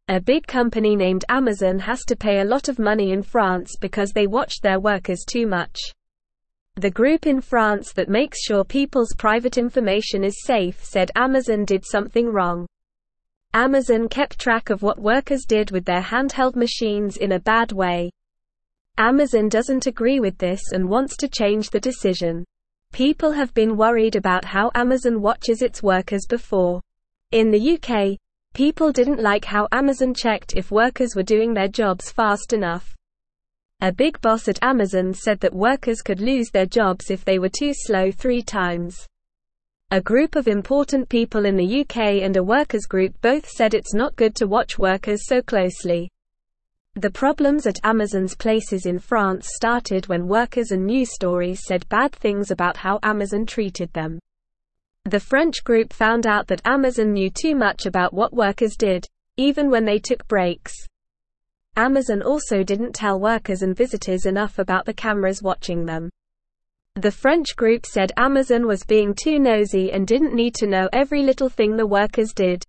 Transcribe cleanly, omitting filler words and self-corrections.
A big company named Amazon has to pay a lot of money in France because they watched their workers too much. The group in France that makes sure people's private information is safe said Amazon did something wrong. Amazon kept track of what workers did with their handheld machines in a bad way. Amazon doesn't agree with this and wants to change the decision. People have been worried about how Amazon watches its workers before. In the UK, people didn't like how Amazon checked if workers were doing their jobs fast enough. A big boss at Amazon said that workers could lose their jobs if they were too slow 3 times. A group of important people in the UK and a workers group both said it's not good to watch workers so closely. The problems at Amazon's places in France started when workers and news stories said bad things about how Amazon treated them. The French group found out that Amazon knew too much about what workers did, even when they took breaks. Amazon also didn't tell workers and visitors enough about the cameras watching them. The French group said Amazon was being too nosy and didn't need to know every little thing the workers did.